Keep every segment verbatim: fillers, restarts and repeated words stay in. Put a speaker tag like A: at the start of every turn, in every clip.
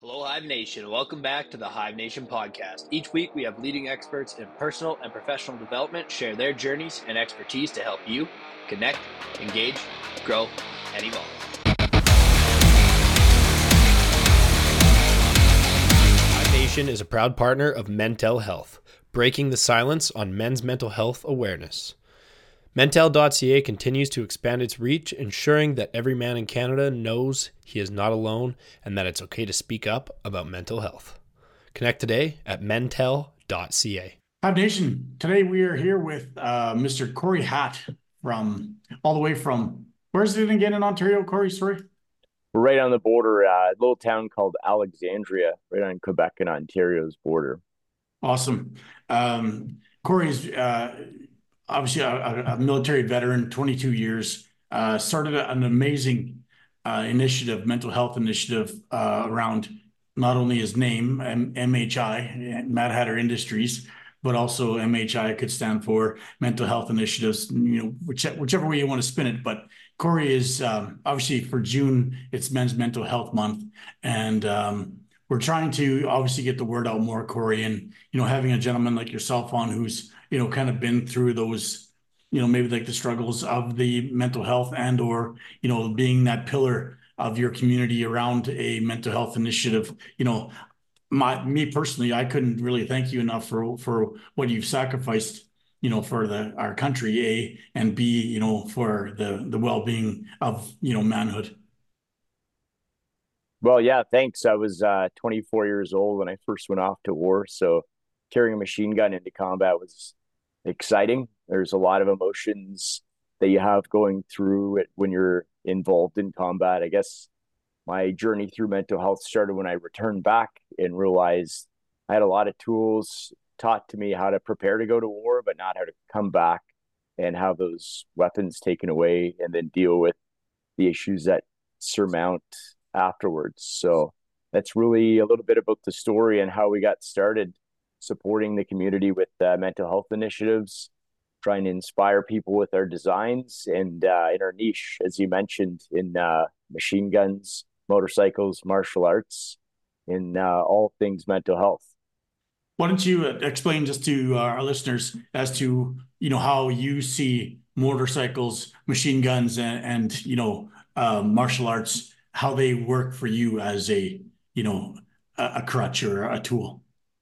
A: Hello, Hive Nation. Welcome back to the Hive Nation podcast. Each week, we have leading experts in personal and professional development share their journeys and expertise to help you connect, engage, grow, and evolve. Hive Nation is a proud partner of Mentel Health, breaking the silence on men's mental health awareness. Mentel dot c a continues to expand its reach, ensuring that every man in Canada knows he is not alone and that it's okay to speak up about mental health. Connect today at mentel dot c a.
B: Hive Nation, today we are here with uh, Mister Corey Hatt from all the way from, where's it again in Ontario, Corey? Sorry.
C: We're right on the border, uh, a little town called Alexandria, right on Quebec and Ontario's border.
B: Awesome. Um, Corey's uh, obviously a, a military veteran, twenty-two years, uh, started an amazing uh, initiative, mental health initiative uh, around not only his name, M H I, Mad Hatter Industries, but also M H I could stand for mental health initiatives, you know, which, whichever way you want to spin it. But Corey is um, obviously for June, it's Men's Mental Health Month. And um, we're trying to obviously get the word out more, Corey, and, you know, having a gentleman like yourself on who's, you know, kind of been through those, you know, maybe like the struggles of the mental health and, or, you know, being that pillar of your community around a mental health initiative. You know, my me personally, I couldn't really thank you enough for for what you've sacrificed, you know, for the our country, A, and B, you know, for the the well-being of, you know, manhood.
C: Well, yeah, thanks. I was uh, twenty-four years old when I first went off to war, so carrying a machine gun into combat was exciting. There's a lot of emotions that you have going through it when you're involved in combat. I guess my journey through mental health started when I returned back and realized I had a lot of tools taught to me how to prepare to go to war, but not how to come back and have those weapons taken away and then deal with the issues that surmount afterwards. So that's really a little bit about the story and how we got started supporting the community with uh, mental health initiatives, trying to inspire people with our designs and uh, in our niche, as you mentioned, in uh, machine guns, motorcycles, martial arts, in uh, all things mental health.
B: Why don't you explain just to our listeners as to, you know, how you see motorcycles, machine guns, and, and you know, uh, martial arts, how they work for you as a, you know, a, a crutch or a tool?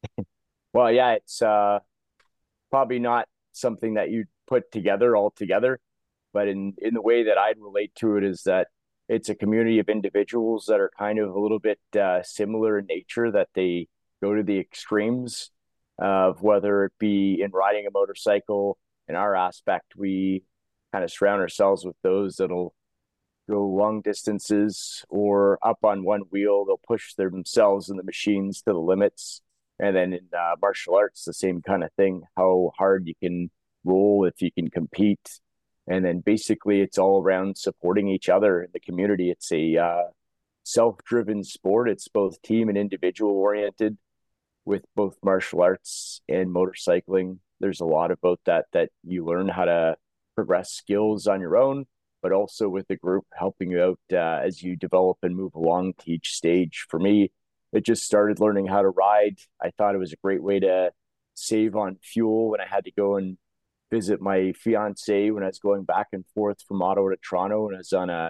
C: Well, yeah, it's uh, probably not something that you put together all together, but in in the way that I'd relate to it is that it's a community of individuals that are kind of a little bit uh, similar in nature, that they go to the extremes of whether it be in riding a motorcycle. In our aspect, we kind of surround ourselves with those that'll go long distances, or up on one wheel, they'll push themselves and the machines to the limits. And then in uh, martial arts, the same kind of thing, how hard you can roll if you can compete. And then basically it's all around supporting each other in the community. It's a uh, self-driven sport. It's both team and individual oriented. With both martial arts and motorcycling, there's a lot about that that you learn how to progress skills on your own, but also with the group helping you out uh, as you develop and move along to each stage. For me, it just started learning how to ride. I thought it was a great way to save on fuel when I had to go and visit my fiance when I was going back and forth from Ottawa to Toronto, and I was on a,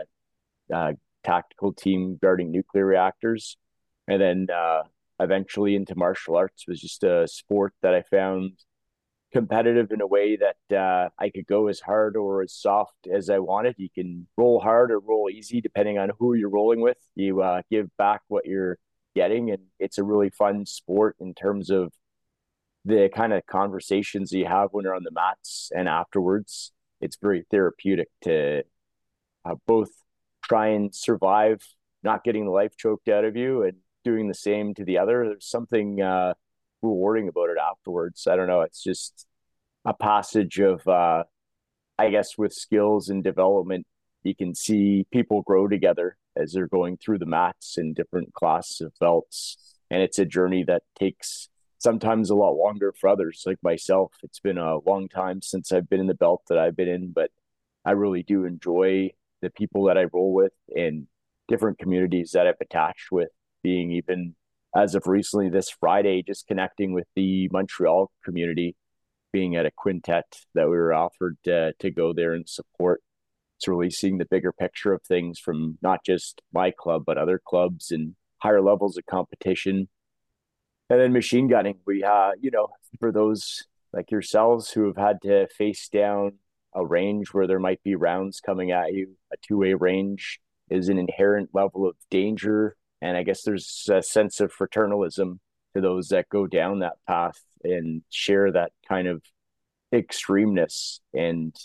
C: a tactical team guarding nuclear reactors. And then uh, eventually into martial arts was just a sport that I found competitive in a way that uh, I could go as hard or as soft as I wanted. You can roll hard or roll easy depending on who you're rolling with. You uh, give back what you're getting, and it's a really fun sport in terms of the kind of conversations you have when you're on the mats and afterwards. It's very therapeutic to uh, both try and survive not getting the life choked out of you and doing the same to the other. There's something uh, rewarding about it afterwards. I don't know. It's just a passage of, uh, I guess, with skills and development, you can see people grow together as they're going through the mats and different classes of belts. And it's a journey that takes sometimes a lot longer for others, like myself. It's been a long time since I've been in the belt that I've been in, but I really do enjoy the people that I roll with and different communities that I've attached with, being even as of recently this Friday, just connecting with the Montreal community, being at a quintet that we were offered uh, to go there and support. It's really seeing the bigger picture of things from not just my club, but other clubs and higher levels of competition. And then machine gunning, we, uh, you know, for those like yourselves who have had to face down a range where there might be rounds coming at you, a two-way range is an inherent level of danger. And I guess there's a sense of fraternalism to those that go down that path and share that kind of extremeness and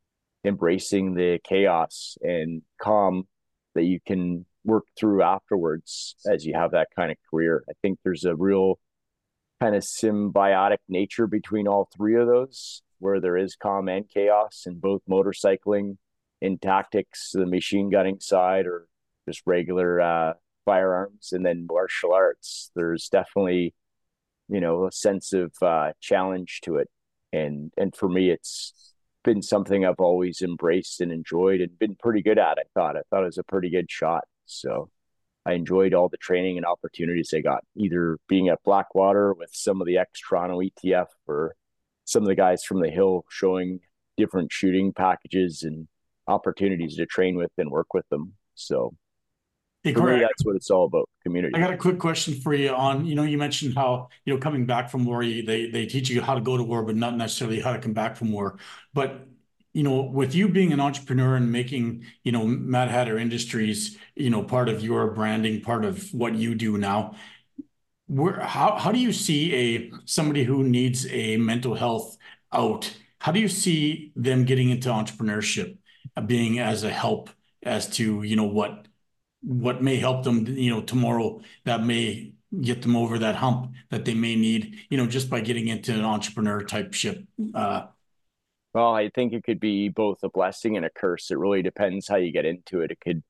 C: embracing the chaos and calm that you can work through afterwards as you have that kind of career. I think there's a real kind of symbiotic nature between all three of those, where there is calm and chaos in both motorcycling and tactics, the machine gunning side, or just regular uh, firearms, and then martial arts. There's definitely, you know, a sense of uh, challenge to it. And, and for me, it's been something I've always embraced and enjoyed and been pretty good at. I thought, I thought it was a pretty good shot. So I enjoyed all the training and opportunities I got, either being at Blackwater with some of the ex-Toronto E T F or some of the guys from the Hill showing different shooting packages and opportunities to train with and work with them. So
B: Hey,
C: for
B: Corey,
C: me, that's what it's all about, community.
B: I got a quick question for you on, you know, you mentioned how, you know, coming back from war, you, they, they teach you how to go to war, but not necessarily how to come back from war. But, you know, with you being an entrepreneur and making, you know, Mad Hatter Industries, you know, part of your branding, part of what you do now, where, how, how do you see a, somebody who needs a mental health out? How do you see them getting into entrepreneurship, uh, being as a help as to, you know, what, what may help them, you know, tomorrow that may get them over that hump that they may need, you know, just by getting into an entrepreneur type ship? Uh,
C: Well, I think it could be both a blessing and a curse. It really depends how you get into it. It could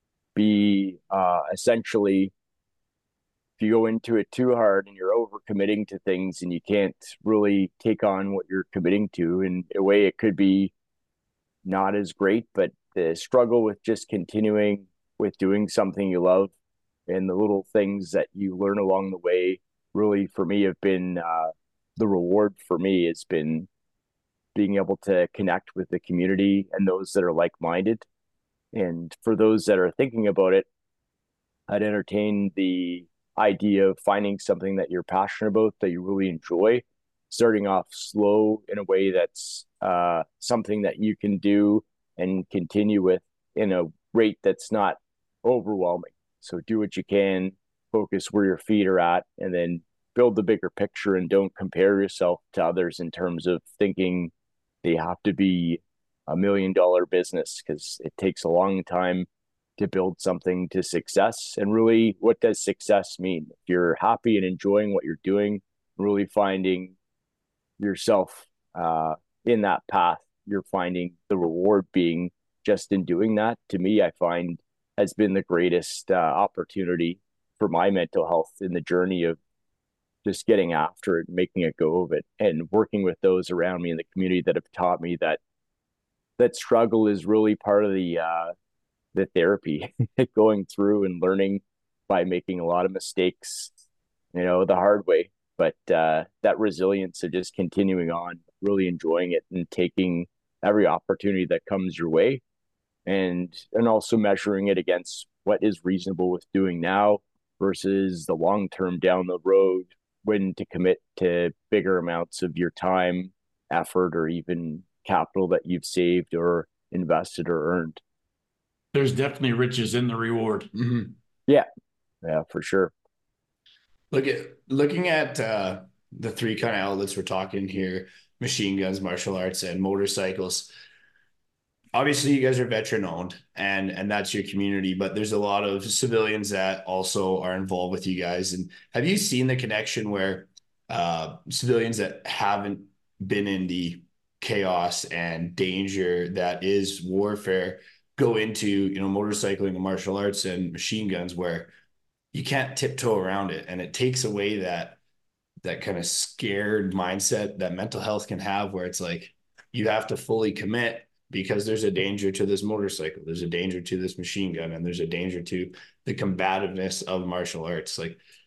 C: be uh, essentially, if you go into it too hard and you're over committing to things and you can't really take on what you're committing to, in a way it could be not as great. But the struggle with just continuing with doing something you love and the little things that you learn along the way really, for me, have been uh, the reward for me has been being able to connect with the community and those that are like-minded. And for those that are thinking about it, I'd entertain the idea of finding something that you're passionate about, that you really enjoy, starting off slow in a way that's uh, something that you can do and continue with in a rate that's not overwhelming. So do what you can, focus where your feet are at, and then build the bigger picture, and don't compare yourself to others in terms of thinking they have to be a million dollar business, because it takes a long time to build something to success. And really, what does success mean? If you're happy and enjoying what you're doing, really finding yourself uh, in that path, you're finding the reward being just in doing that, to me, I find has been the greatest uh, opportunity for my mental health in the journey of just getting after it and making a go of it, and working with those around me in the community that have taught me that that struggle is really part of the uh, the therapy, going through and learning by making a lot of mistakes, you know, the hard way. But uh, that resilience of just continuing on, really enjoying it and taking every opportunity that comes your way, and and also measuring it against what is reasonable with doing now versus the long term down the road, when to commit to bigger amounts of your time, effort, or even capital that you've saved or invested or earned.
B: there's definitely riches in the reward.
A: Mm-hmm.
C: Yeah, yeah, for sure.
A: Look at looking at uh, the three kind of outlets we're talking here: machine guns, martial arts, and motorcycles. Obviously, you guys are veteran owned, and and that's your community. But there's a lot of civilians that also are involved with you guys. And have you seen the connection where uh, civilians that haven't been in the chaos and danger that is warfare go into, you know, motorcycling and martial arts and machine guns, where you can't tiptoe around it, and it takes away that that kind of scared mindset that mental health can have, where it's like you have to fully commit because there's a danger to this motorcycle, there's a danger to this machine gun, and there's a danger to the combativeness of martial arts. Like,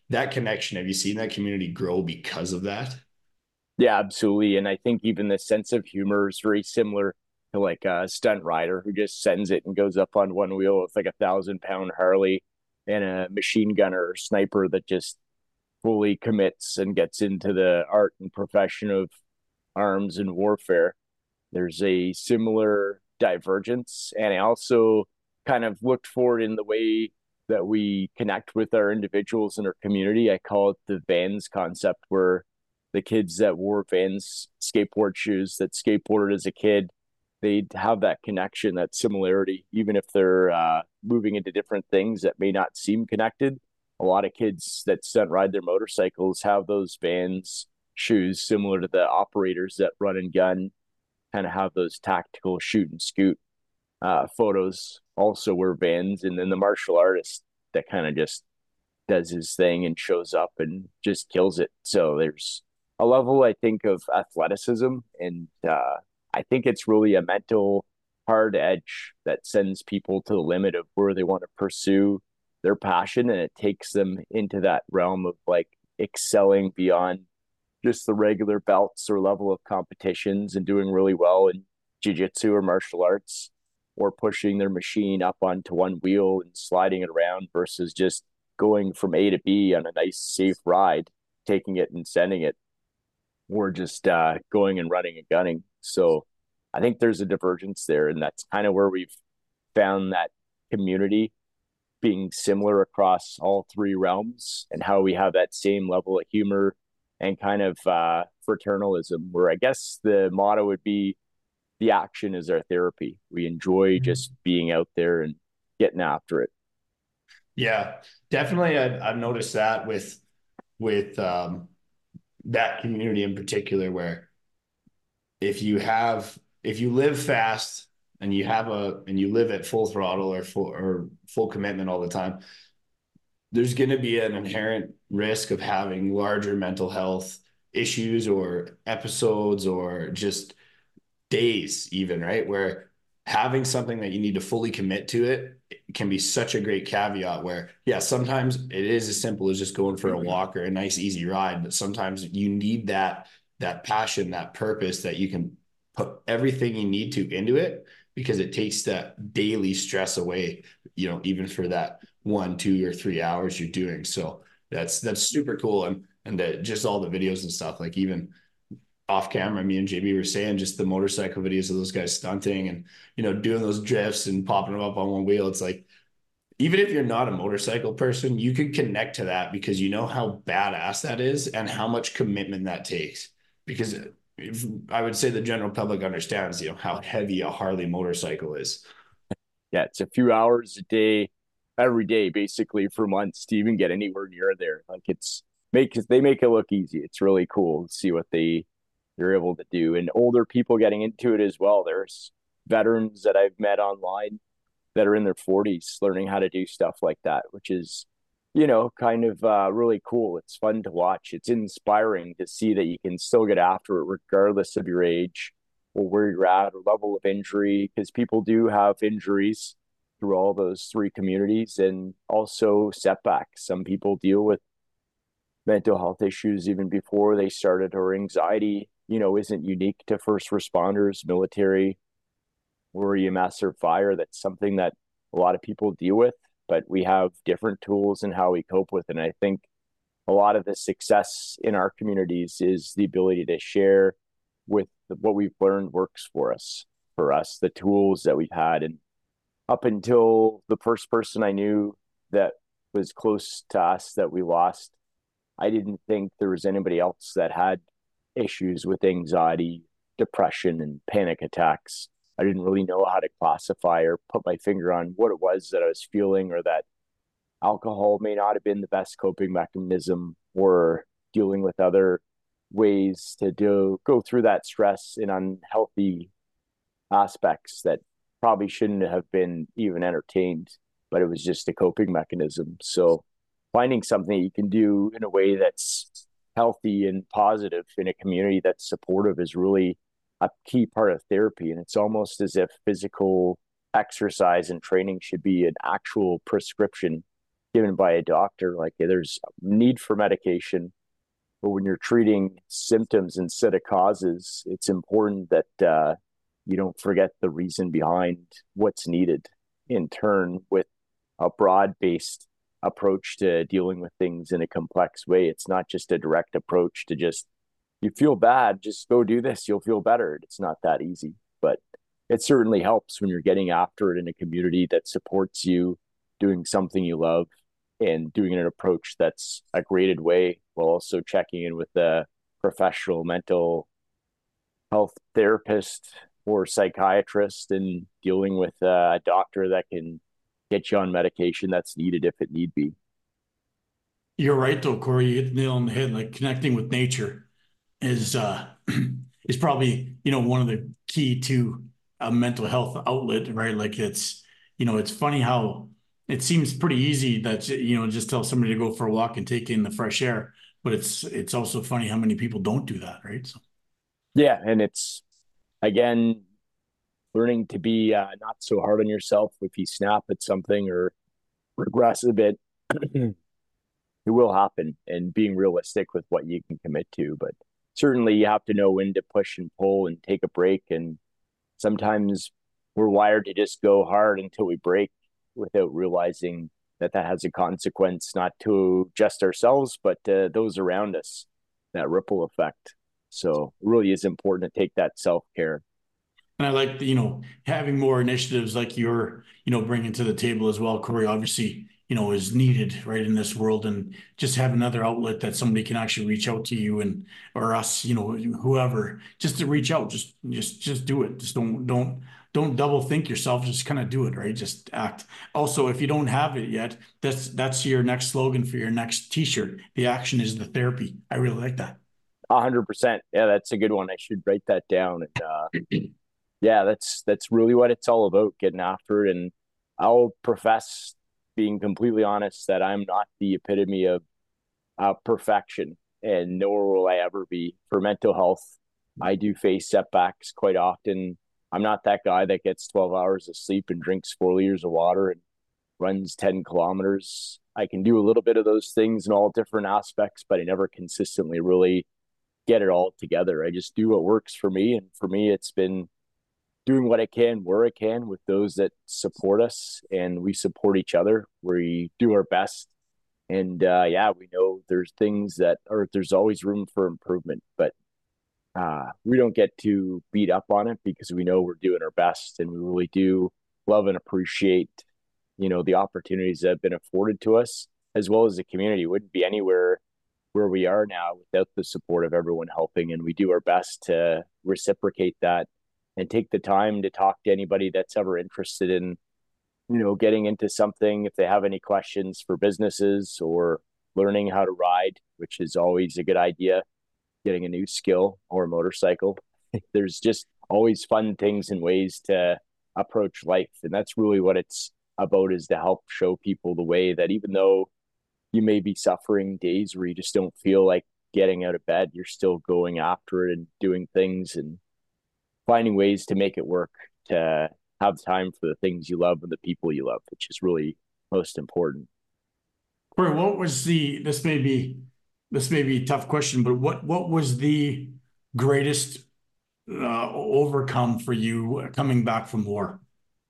A: that connection, have you seen that community grow because of that?
C: Yeah, absolutely. And I think even the sense of humor is very similar to like a stunt rider who just sends it and goes up on one wheel with like a thousand pound Harley, and a machine gunner or sniper that just fully commits and gets into the art and profession of arms and warfare. There's a similar divergence. And I also kind of looked forward in the way that we connect with our individuals in our community. I call it the Vans concept, where the kids that wore Vans skateboard shoes, that skateboarded as a kid, they'd have that connection, that similarity, even if they're uh, moving into different things that may not seem connected. A lot of kids that stunt ride their motorcycles have those Vans shoes, similar to the operators that run and gun, kind of have those tactical shoot and scoot uh, photos. Also wear Vans, and then the martial artist that kind of just does his thing and shows up and just kills it. So there's a level, I think, of athleticism, and uh, I think it's really a mental hard edge that sends people to the limit of where they want to pursue their passion, and it takes them into that realm of like excelling beyond just the regular belts or level of competitions and doing really well in jiu-jitsu or martial arts, or pushing their machine up onto one wheel and sliding it around versus just going from A to B on a nice safe ride, taking it and sending it, or just uh, going and running and gunning. So I think there's a divergence there, and that's kind of where we've found that community being similar across all three realms, and how we have that same level of humor and kind of uh, fraternalism, where I guess the motto would be the action is our therapy. We enjoy just being out there and getting after it.
A: Yeah, definitely. I've, I've noticed that with, with um, that community in particular, where if you have, if you live fast and you have a, and you live at full throttle or full, or full commitment all the time, there's going to be an inherent risk of having larger mental health issues or episodes or just days even, right? Where having something that you need to fully commit to it, it can be such a great caveat where, yeah, sometimes it is as simple as just going for a walk or a nice, easy ride. But sometimes you need that, that passion, that purpose that you can put everything you need to into it, because it takes that daily stress away, you know, even for that one, two or three hours you're doing. So that's, that's super cool. And, and the, just all the videos and stuff, like even off camera, me and J B were saying just the motorcycle videos of those guys stunting and, you know, doing those drifts and popping them up on one wheel. It's like, even if you're not a motorcycle person, you can connect to that because you know how badass that is and how much commitment that takes. Because if, I would say the general public understands, you know, how heavy a Harley motorcycle is.
C: Yeah, it's a few hours a day, every day, basically for months to even get anywhere near there. Like it's make they make it look easy. It's really cool to see what they they're able to do, and older people getting into it as well. There's veterans that I've met online that are in their forties learning how to do stuff like that, which is, you know, kind of uh, really cool. It's fun to watch. It's inspiring to see that you can still get after it regardless of your age or where you're at or level of injury, because people do have injuries through all those three communities, and also setbacks. Some people deal with mental health issues even before they started, or anxiety, you know, isn't unique to first responders, military, or E M S or fire. That's something that a lot of people deal with, but we have different tools in how we cope with it. And I think a lot of the success in our communities is the ability to share with what we've learned works for us, for us, the tools that we've had. And up until the first person I knew that was close to us that we lost, I didn't think there was anybody else that had issues with anxiety, depression, and panic attacks. I didn't really know how to classify or put my finger on what it was that I was feeling, or that alcohol may not have been the best coping mechanism, or dealing with other ways to do go through that stress in unhealthy aspects that probably shouldn't have been even entertained, but it was just a coping mechanism. So finding something you can do in a way that's healthy and positive in a community that's supportive is really a key part of therapy. And it's almost as if physical exercise and training should be an actual prescription given by a doctor. Like there's need for medication, but when you're treating symptoms instead of causes, it's important that uh, you don't forget the reason behind what's needed. In turn, with a broad-based approach to dealing with things in a complex way, it's not just a direct approach to just, you feel bad, just go do this, you'll feel better. It's not that easy, but it certainly helps when you're getting after it in a community that supports you doing something you love and doing an approach that's a graded way, while also checking in with a professional mental health therapist or psychiatrist and dealing with a doctor that can get you on medication that's needed if it need be.
B: You're right though, Corey. You hit the nail on the head. Like connecting with nature is uh is probably, you know, one of the key to a mental health outlet, right? Like it's, you know, it's funny how it seems pretty easy that, you know, just tell somebody to go for a walk and take in the fresh air, but it's it's also funny how many people don't do that, right? So
C: Yeah, and it's again learning to be uh, not so hard on yourself if you snap at something or regress a bit. It will happen, and being realistic with what you can commit to. But certainly, you have to know when to push and pull and take a break. And sometimes we're wired to just go hard until we break without realizing that that has a consequence, not to just ourselves, but to those around us, that ripple effect. So it really is important to take that self care.
B: and I like, you know, having more initiatives like you're, you know, bringing to the table as well, Corey, obviously, you know, is needed right in this world. And just have another outlet that somebody can actually reach out to you and or us, you know, whoever, just to reach out, just just just do it. Just don't don't don't double think yourself, just kind of do it, right? Just act. Also, if you don't have it yet, that's that's your next slogan for your next t-shirt. The action is the therapy. I really like that.
C: A hundred percent. Yeah, that's a good one. I should write that down. And uh, yeah, that's that's really what it's all about, getting after it. And I'll profess, being completely honest, that I'm not the epitome of uh, perfection, and nor will I ever be for mental health. I do face setbacks quite often. I'm not that guy that gets twelve hours of sleep and drinks four liters of water and runs ten kilometers. I can do a little bit of those things in all different aspects, but I never consistently really get it all together. I just do what works for me. And for me, it's been doing what I can where I can with those that support us, and we support each other. We do our best. And uh, yeah, we know there's things that are, there's always room for improvement, but uh, we don't get too beat up on it because we know we're doing our best, and we really do love and appreciate, you know, the opportunities that have been afforded to us, as well as the community. Wouldn't be anywhere where we are now without the support of everyone helping. And we do our best to reciprocate that and take the time to talk to anybody that's ever interested in, you know, getting into something. If they have any questions for businesses or learning how to ride, which is always a good idea, getting a new skill or a motorcycle. There's just always fun things and ways to approach life. And that's really what it's about, is to help show people the way that even though you may be suffering days where you just don't feel like getting out of bed, you're still going after it and doing things and finding ways to make it work, to have time for the things you love and the people you love, which is really most important.
B: Corey, what was the, this may be, this may be a tough question, but what, what was the greatest uh, overcome for you coming back from war?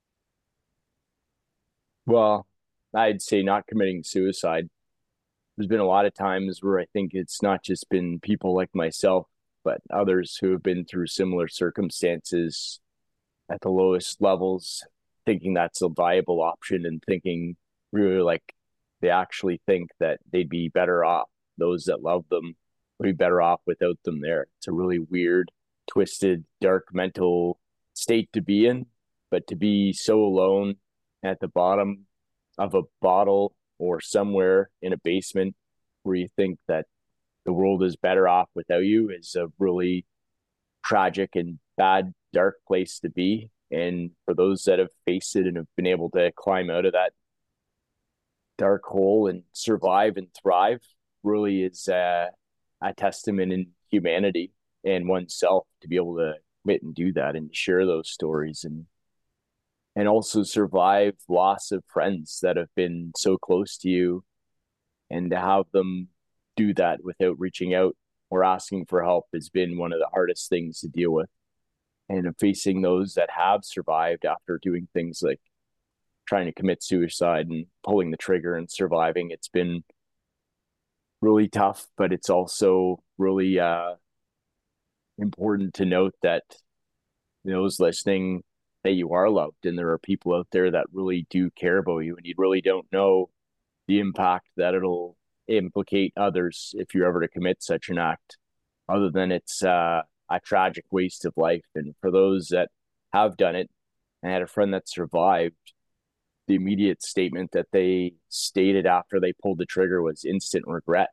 C: Well, I'd say not committing suicide. There's been a lot of times where I think it's not just been people like myself, but others who have been through similar circumstances at the lowest levels, thinking that's a viable option and thinking really like they actually think that they'd be better off. Those that love them would be better off without them there. It's a really weird, twisted, dark mental state to be in, but to be so alone at the bottom of a bottle or somewhere in a basement where you think that the world is better off without you is a really tragic and bad, dark place to be. And for those that have faced it and have been able to climb out of that dark hole and survive and thrive, really is uh, a testament in humanity and oneself to be able to admit and do that and share those stories. And and also survive loss of friends that have been so close to you, and to have them do that without reaching out or asking for help has been one of the hardest things to deal with. And facing those that have survived after doing things like trying to commit suicide and pulling the trigger and surviving, it's been really tough, but it's also really uh, important to note that those listening, that you are loved, and there are people out there that really do care about you, and you really don't know the impact that it'll implicate others if you're ever to commit such an act, other than it's uh, a tragic waste of life. And for those that have done it, I had a friend that survived, the immediate statement that they stated after they pulled the trigger was instant regret.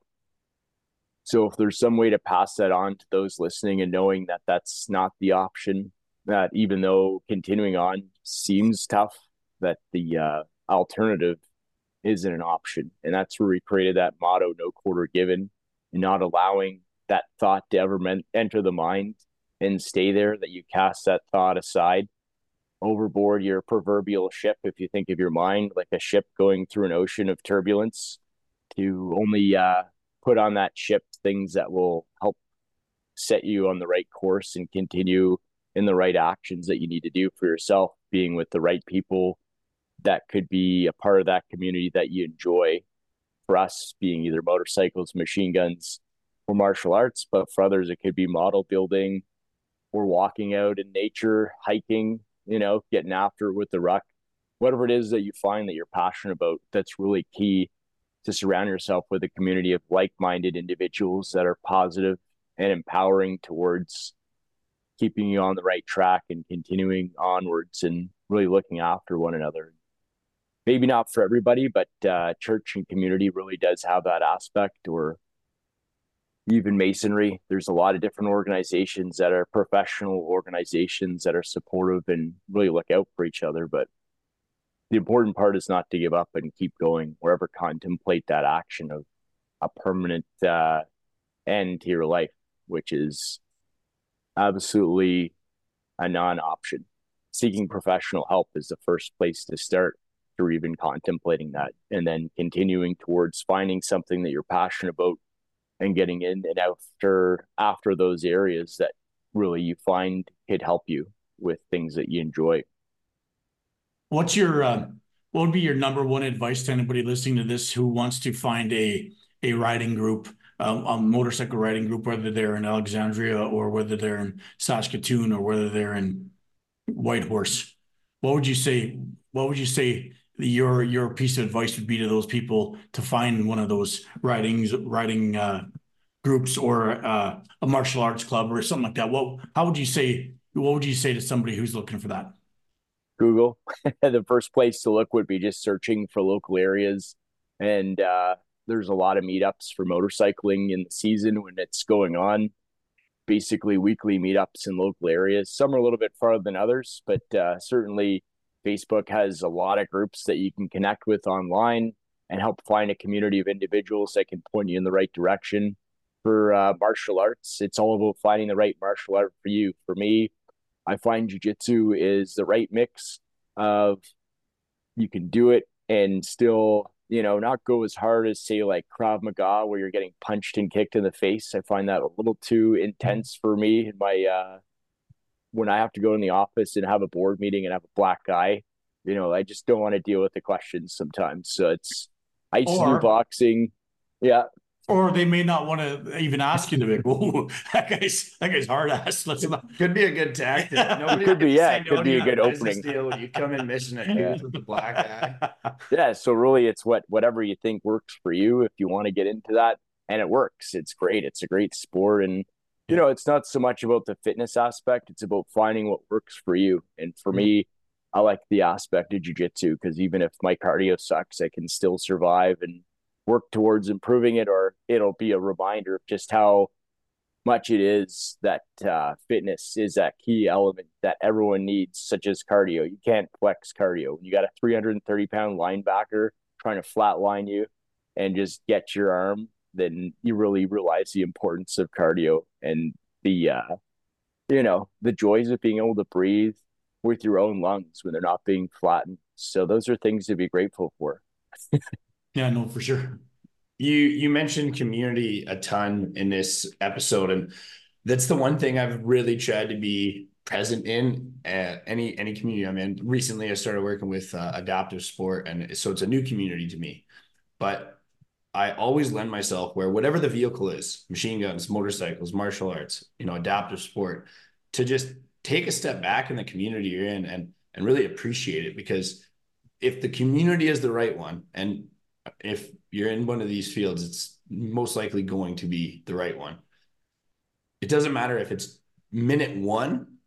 C: So if there's some way to pass that on to those listening, and knowing that that's not the option, that even though continuing on seems tough, that the uh, alternative isn't an option. And that's where we created that motto, no quarter given, and not allowing that thought to ever enter the mind and stay there, that you cast that thought aside, overboard your proverbial ship. If you think of your mind like a ship going through an ocean of turbulence, to only uh, put on that ship things that will help set you on the right course and continue in the right actions that you need to do for yourself, being with the right people that could be a part of that community that you enjoy. For us, being either motorcycles, machine guns, or martial arts, but for others, it could be model building or walking out in nature, hiking, you know, getting after it with the ruck, whatever it is that you find that you're passionate about. That's really key, to surround yourself with a community of like-minded individuals that are positive and empowering towards keeping you on the right track and continuing onwards and really looking after one another. Maybe not for everybody, but uh, church and community really does have that aspect, or even masonry. There's a lot of different organizations that are professional organizations that are supportive and really look out for each other. But the important part is not to give up and keep going, or ever contemplate that action of a permanent uh, end to your life, which is absolutely a non-option. Seeking professional help is the first place to start, or even contemplating that, and then continuing towards finding something that you're passionate about and getting in and after after those areas that really you find could help you with things that you enjoy.
B: What's your uh, what would be your number one advice to anybody listening to this who wants to find a a riding group, um, a motorcycle riding group, whether they're in Alexandria or whether they're in Saskatoon or whether they're in Whitehorse? What would you say? What would you say your your piece of advice would be to those people to find one of those riding riding uh, groups, or uh, a martial arts club or something like that? What how would you say? What would you say to somebody who's looking for that?
C: Google. The first place to look would be just searching for local areas, and uh, there's a lot of meetups for motorcycling in the season when it's going on. Basically, weekly meetups in local areas. Some are a little bit farther than others, but uh, certainly Facebook has a lot of groups that you can connect with online and help find a community of individuals that can point you in the right direction. For uh, martial arts, it's all about finding the right martial art for you. For me, I find jiu-jitsu is the right mix of, you can do it and still, you know, not go as hard as, say, like Krav Maga, where you're getting punched and kicked in the face. I find that a little too intense for me in my uh when I have to go in the office and have a board meeting and have a black eye. You know, I just don't want to deal with the questions sometimes. So it's, I used or, to do boxing. Yeah.
B: Or they may not want to even ask you to be, whoa, that guy's, that guy's hard ass. Let's not.
D: Could be a good tactic.
C: Nobody could be, yeah, it could be a good opening.
D: Deal when you come in missing a dude yeah. with a black eye.
C: Yeah. So really it's what, whatever you think works for you, if you want to get into that, and it works. It's great. It's a great sport. And, you know, it's not so much about the fitness aspect. It's about finding what works for you. And for mm-hmm. me, I like the aspect of jiu-jitsu, because even if my cardio sucks, I can still survive and work towards improving it, or it'll be a reminder of just how much it is that uh, fitness is that key element that everyone needs, such as cardio. You can't flex cardio. You got a three hundred thirty pound linebacker trying to flatline you and just get your arm, then you really realize the importance of cardio and the, uh, you know, the joys of being able to breathe, with your own lungs when they're not being flattened. So those are things to be grateful for.
B: Yeah, no, for sure.
D: You you mentioned community a ton in this episode, and that's the one thing I've really tried to be present in uh, any any community I'm in. Recently, I started working with uh, adaptive sport, and so it's a new community to me. But I always lend myself where whatever the vehicle is, machine guns, motorcycles, martial arts, you know, adaptive sport, to just take a step back in the community you're in and and really appreciate it. Because if the community is the right one, and if you're in one of these fields, it's most likely going to be the right one. It doesn't matter if it's minute one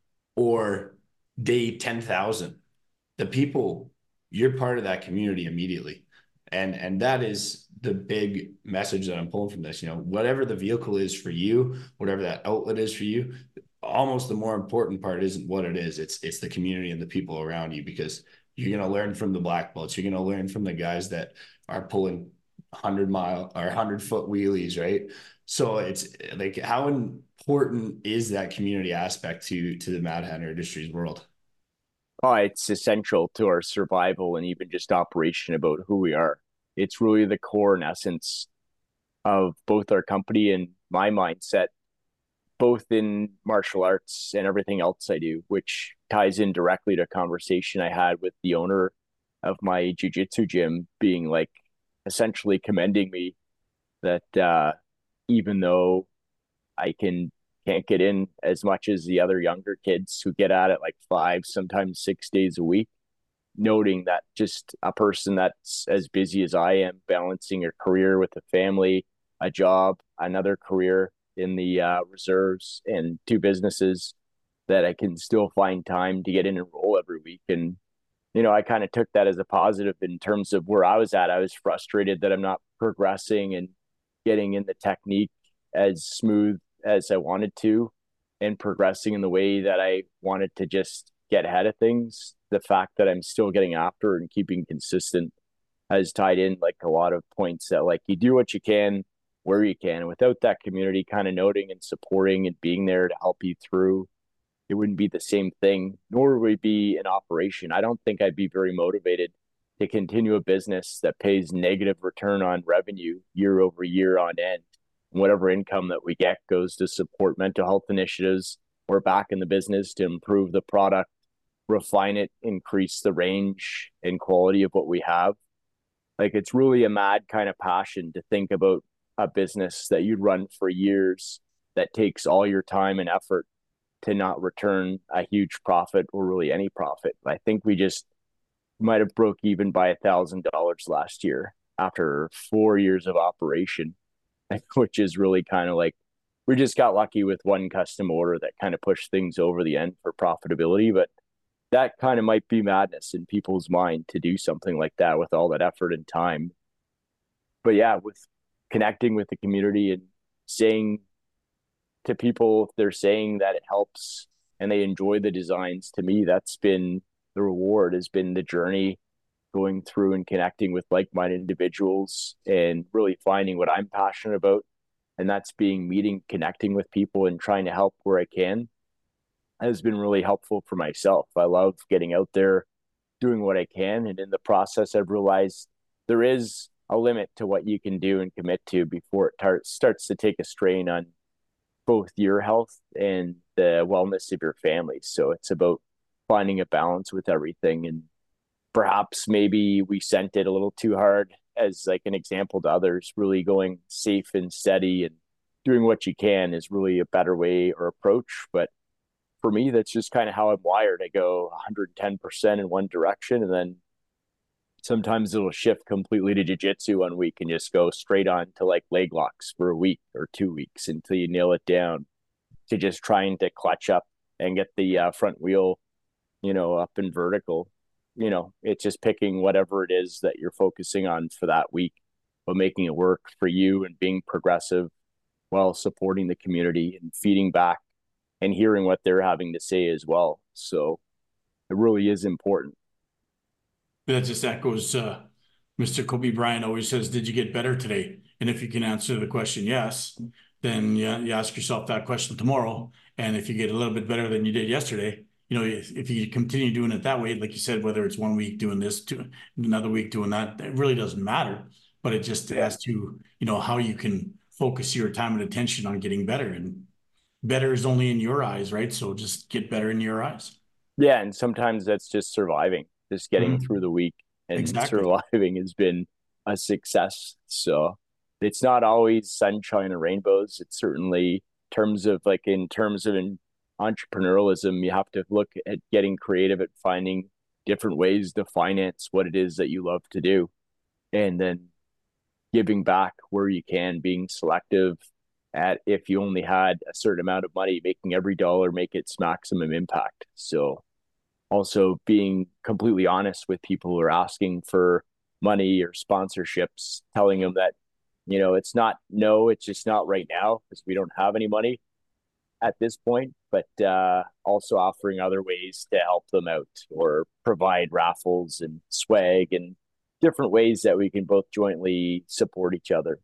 D: or day ten thousand. The people, you're part of that community immediately. And, and that is the big message that I'm pulling from this. You know, whatever the vehicle is for you, whatever that outlet is for you, almost the more important part isn't what it is. It's, it's the community and the people around you, because you're going to learn from the black belts. You're going to learn from the guys that are pulling hundred mile or hundred foot wheelies. Right. So it's like, how important is that community aspect to, to the Mad Hatter Industries world?
C: Oh, it's essential to our survival and even just operation about who we are. It's really the core and essence of both our company and my mindset, both in martial arts and everything else I do, which ties in directly to a conversation I had with the owner of my jiu-jitsu gym, being like essentially commending me that uh, even though I can can't get in as much as the other younger kids who get at it like five, sometimes six days a week, noting that just a person that's as busy as I am, balancing a career with a family, a job, another career in the uh, reserves, and two businesses, that I can still find time to get in and roll every week. And, you know, I kind of took that as a positive in terms of where I was at. I was frustrated that I'm not progressing and getting in the technique as smooth as I wanted to, and progressing in the way that I wanted to just get ahead of things. The fact that I'm still getting after and keeping consistent has tied in like a lot of points that like you do what you can where you can. And without that community kind of noting and supporting and being there to help you through, it wouldn't be the same thing, nor would it be an operation. I don't think I'd be very motivated to continue a business that pays negative return on revenue year over year on end. Whatever income that we get goes to support mental health initiatives. We're back in the business to improve the product, refine it, increase the range and quality of what we have. Like, it's really a mad kind of passion to think about a business that you'd run for years that takes all your time and effort to not return a huge profit or really any profit. I think we just might have broke even by a thousand dollars last year after four years of operation, which is really kind of like, we just got lucky with one custom order that kind of pushed things over the end for profitability. But that kind of might be madness in people's mind to do something like that with all that effort and time. But yeah, with connecting with the community and saying to people, if they're saying that it helps and they enjoy the designs, to me, that's been the reward, has been the journey going through and connecting with like-minded individuals and really finding what I'm passionate about. And that's being meeting, connecting with people and trying to help where I can, has been really helpful for myself. I love getting out there, doing what I can. And in the process, I've realized there is a limit to what you can do and commit to before it tar- starts to take a strain on both your health and the wellness of your family. So it's about finding a balance with everything. And perhaps maybe we sent it a little too hard as like an example to others. Really going safe and steady and doing what you can is really a better way or approach. But for me, that's just kind of how I'm wired. I go one hundred ten percent in one direction, and then sometimes it'll shift completely to jiu-jitsu one week and just go straight on to like leg locks for a week or two weeks until you nail it down, to just trying to clutch up and get the uh, front wheel, you know, up and vertical. You know, it's just picking whatever it is that you're focusing on for that week, but making it work for you and being progressive while supporting the community and feeding back and hearing what they're having to say as well. So it really is important.
B: That just echoes uh, Mister Kobe Bryant always says, did you get better today? And if you can answer the question yes, then you, you ask yourself that question tomorrow. And if you get a little bit better than you did yesterday, you know, if, if you continue doing it that way, like you said, whether it's one week doing this, to another week doing that, it really doesn't matter. But it just
C: Yeah.
B: as to, you know, how you can focus your time and attention on getting better. And better is only in your eyes, right? So just get better in your eyes.
C: Yeah. And sometimes that's just surviving, just getting
B: Mhm.
C: through the week, and
B: Exactly.
C: surviving has been a success. So it's not always sunshine and rainbows. It's certainly terms of like in terms of in entrepreneurialism, you have to look at getting creative at finding different ways to finance what it is that you love to do, and then giving back where you can, being selective at if you only had a certain amount of money, making every dollar make its maximum impact. So also being completely honest with people who are asking for money or sponsorships, telling them that, you know, it's not no, it's just not right now because we don't have any money at this point, but uh, also offering other ways to help them out or provide raffles and swag and different ways that we can both jointly support each other.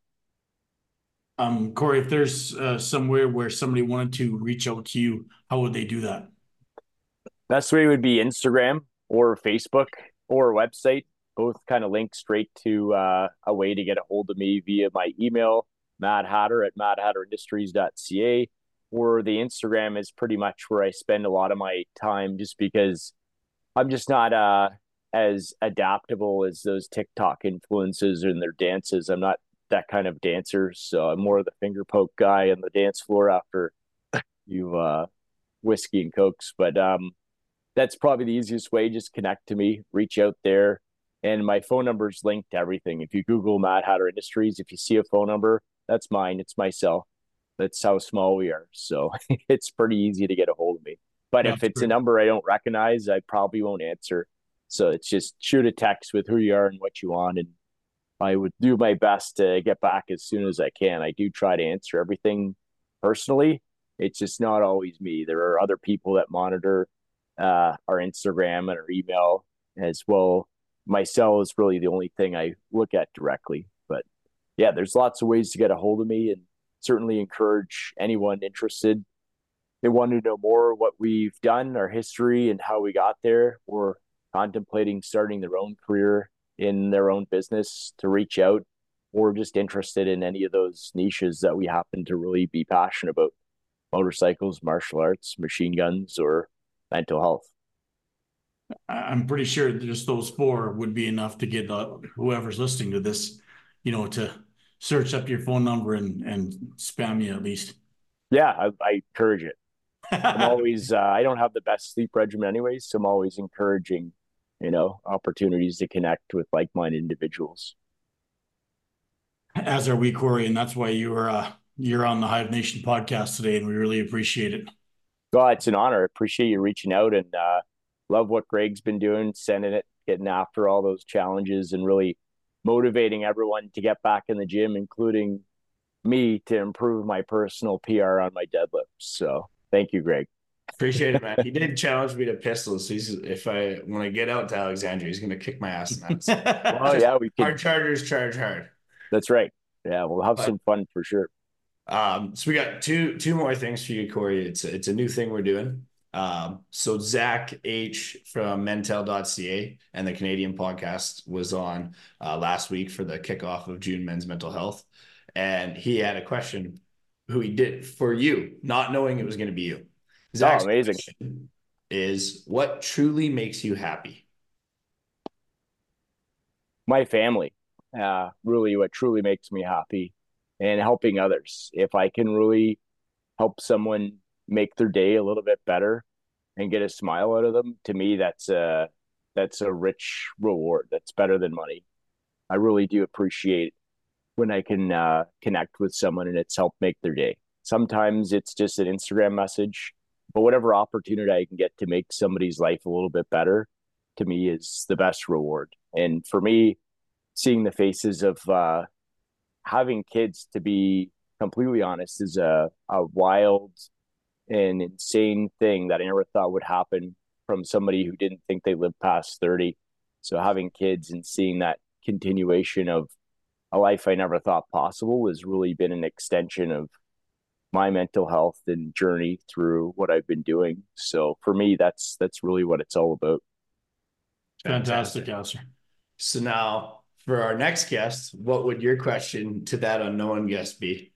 B: Um, Corey, if there's uh, somewhere where somebody wanted to reach out to you, how would they do that?
C: Best way would be Instagram or Facebook or a website. Both kind of link straight to uh, a way to get a hold of me via my email, Mad Hatter at mad hatter industries dot c a, or the Instagram is pretty much where I spend a lot of my time just because I'm just not uh, as adaptable as those TikTok influencers and their dances. I'm not that kind of dancer, so I'm more of the finger poke guy on the dance floor after you uh, whiskey and cokes. But um, that's probably the easiest way. Just connect to me, reach out there. And my phone number is linked to everything. If you Google Mad Hatter Industries, if you see a phone number, that's mine. It's my cell. That's how small we are. So it's pretty easy to get a hold of me. But if
B: That's
C: it's a
B: great.
C: number I don't recognize, I probably won't answer. So it's just shoot a text with who you are and what you want. And I would do my best to get back as soon as I can. I do try to answer everything personally. It's just not always me. There are other people that monitor uh, our Instagram and our email as well. My cell is really the only thing I look at directly. But yeah, there's lots of ways to get a hold of me, and certainly encourage anyone interested. They want to know more what we've done, our history, and how we got there, or contemplating starting their own career in their own business to reach out, or just interested in any of those niches that we happen to really be passionate about: motorcycles, martial arts, machine guns, or mental health.
B: I- I'm pretty sure just those four would be enough to get uh, whoever's listening to this, you know, to search up your phone number and and spam you at least.
C: Yeah, I, I encourage it. I'm always, uh, I don't have the best sleep regimen anyways, so I'm always encouraging, you know, opportunities to connect with like-minded individuals.
B: As are we, Corey, and that's why you are uh, you're on the Hive Nation podcast today, and we really appreciate it.
C: God, it's an honor. I appreciate you reaching out, and uh, love what Greg's been doing, sending it, getting after all those challenges, and really motivating everyone to get back in the gym, including me, to improve my personal P R on my deadlifts. So thank you, Greg.
D: Appreciate it, man. He did challenge me to pistols. So he's if I when I get out to Alexandria, he's gonna kick my ass. And that's
C: Oh yeah, we can.
D: Hard chargers charge hard.
C: That's right. Yeah, we'll have
D: But,
C: some fun for sure.
D: Um, so we got two two more things for you, Corey. It's it's a new thing we're doing. Um, so Zach H from mentel dot c a and the Canadian podcast was on uh, last week for the kickoff of June Men's Mental Health, and he had a question who he did for you, not knowing it was going to be you. Zach's
C: oh, amazing.
D: question is, what truly makes you happy?
C: My family, uh, really what truly makes me happy, and helping others. If I can really help someone make their day a little bit better and get a smile out of them, to me, that's a, that's a rich reward. That's better than money. I really do appreciate when I can uh, connect with someone and it's helped make their day. Sometimes it's just an Instagram message, but whatever opportunity I can get to make somebody's life a little bit better, to me, is the best reward. And for me, seeing the faces of uh, having kids, to be completely honest, is a, a wild and insane thing that I never thought would happen from somebody who didn't think they lived past thirty. So having kids and seeing that continuation of a life I never thought possible has really been an extension of my mental health and journey through what I've been doing. So for me, that's that's really what it's all about.
B: Fantastic answer.
D: So now for our next guest, what would your question to that unknown guest be?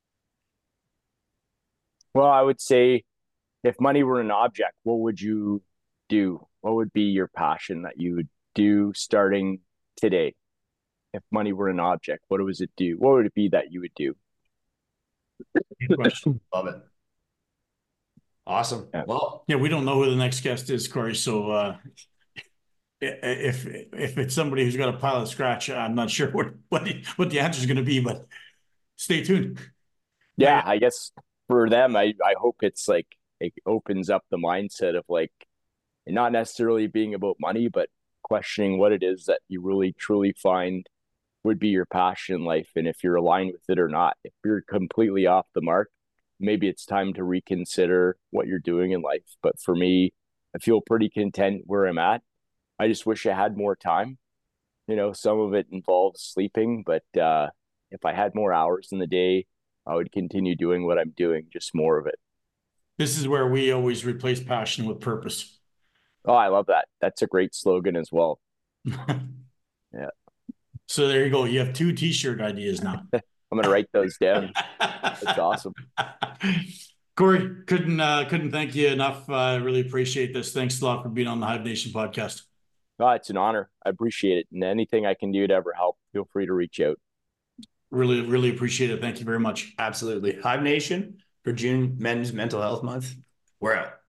C: Well, I would say if money were an object, what would you do? What would be your passion that you would do starting today? If money were an object, what would it do? What would it be that you would do?
B: Good question.
D: Love it. Awesome.
C: Yeah.
D: Well,
B: Yeah, we don't know who the next guest is, Corey. So uh, if if it's somebody who's got a pile of scratch, I'm not sure what what the, what the answer is going to be, but stay tuned.
C: Yeah, I guess for them, I, I hope it's like it opens up the mindset of like not necessarily being about money, but questioning what it is that you really truly find would be your passion in life, and if you're aligned with it or not. If you're completely off the mark, maybe it's time to reconsider what you're doing in life. But for me, I feel pretty content where I'm at. I just wish I had more time. You know, some of it involves sleeping, but uh, if I had more hours in the day, I would continue doing what I'm doing, just more of it.
B: This is where we always replace passion with purpose.
C: Oh, I love that. That's a great slogan as well. Yeah.
B: So there you go. You have two T-shirt ideas now.
C: I'm going to write those down. That's awesome.
B: Corey, couldn't uh, couldn't thank you enough. I uh, really appreciate this. Thanks a lot for being on the Hive Nation podcast.
C: Oh, it's an honor. I appreciate it. And anything I can do to ever help, feel free to reach out.
B: Really, really appreciate it. Thank you very much.
D: absolutely. Hive Nation for June Men's Mental Health Month. We're out.